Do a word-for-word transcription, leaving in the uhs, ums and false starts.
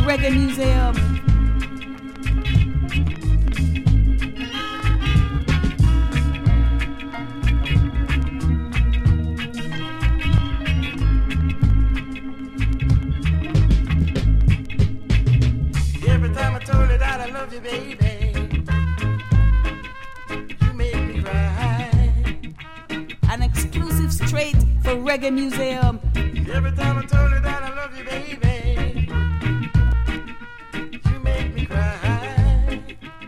Reggae Museum. Every time I told her that I love you, baby, you make me cry. An exclusive straight for Reggae Museum. Every time I told her that I love you, baby,